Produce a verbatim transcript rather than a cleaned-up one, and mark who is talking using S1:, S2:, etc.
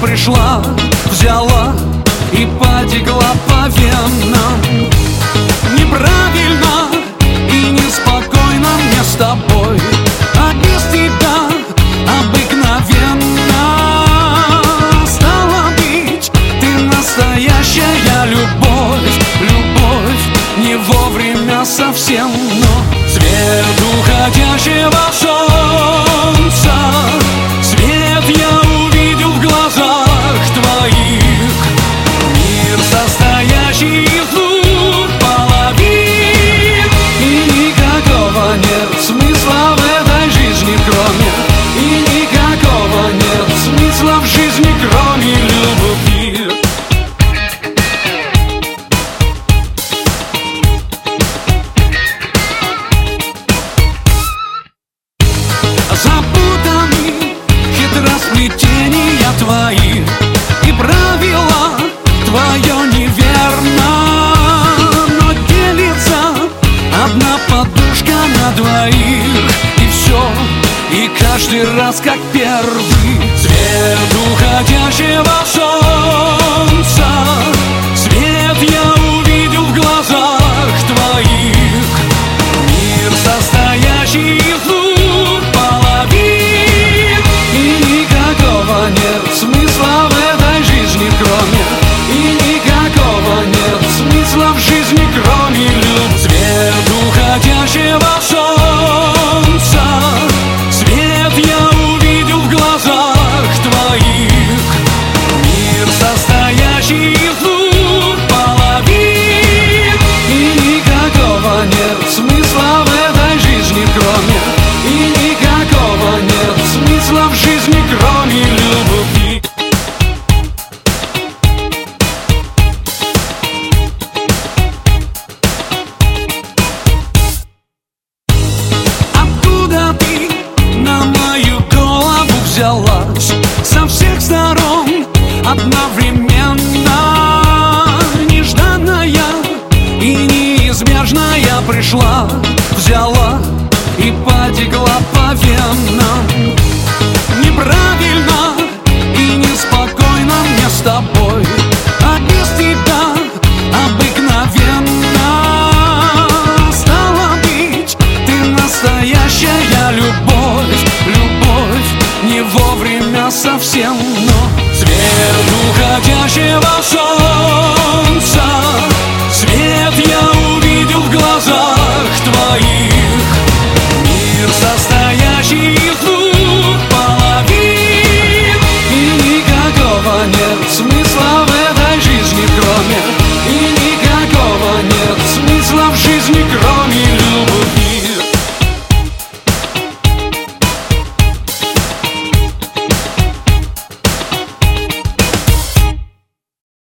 S1: пришла, взяла и потекла по венам. Неправильно и неспокойно мне с тобой, а без тебя обыкновенно. Стало быть, ты настоящая любовь, любовь не вовремя совсем, но свет уходящего солнца, свет я увидел в глазах твоих. Мир, состоящий из двух половин, и никакого нет смысла в этой жизни, кроме, и никакого нет смысла в жизни, кроме любви. Запутаны хитросплетения твои, и правила твое неверно, но делится одна подушка на двоих, и все, и каждый раз как первый. Свет уходящего солнца, свет я увидел в глазах твоих. Мир, состоящий из двух половин, и никакого нет смысла в этой жизни, кроме, и никакого нет смысла в жизни, кроме любви. Свет уходящего солнца, свет я увидел в глазах твоих. Мир, состоящий из двух половин, и никакого нет смысла в этой жизни, кроме, и никакого нет смысла в жизни, кроме любви. Откуда ты на мою голову взялась со всех сторон одновременно? Нежданная и неизбежная пришла, взяла и потекла по венам. Неправильно и неспокойно мне с тобой,